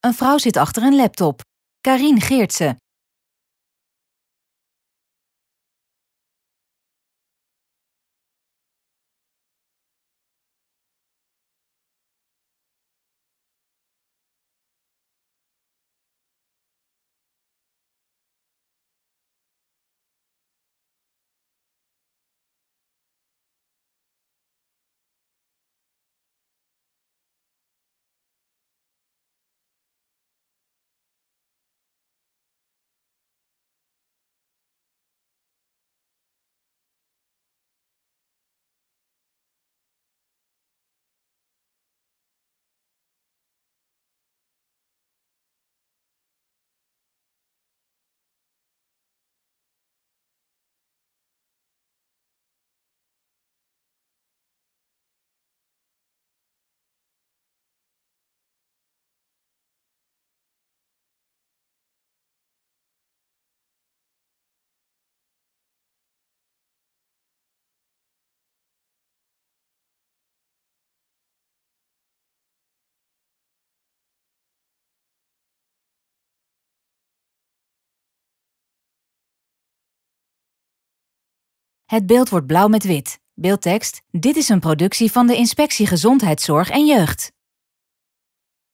Een vrouw zit achter een laptop. Karien Geertsen. Het beeld wordt blauw met wit. Beeldtekst: dit is een productie van de Inspectie Gezondheidszorg en Jeugd.